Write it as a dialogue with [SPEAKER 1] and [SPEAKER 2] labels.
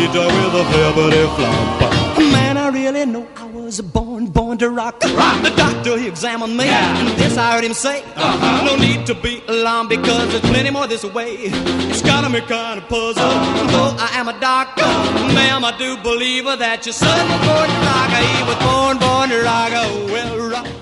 [SPEAKER 1] guitar with a velvety flop. Man, I really know I was born to rock. The doctor, he examined me, and this I heard him say. No need to be alarmed because there's plenty more this way. It's got me kind of puzzled. Though I am a doctor, ma'am, I do believe that your son was born to rock. He was born to rock. Well, rock.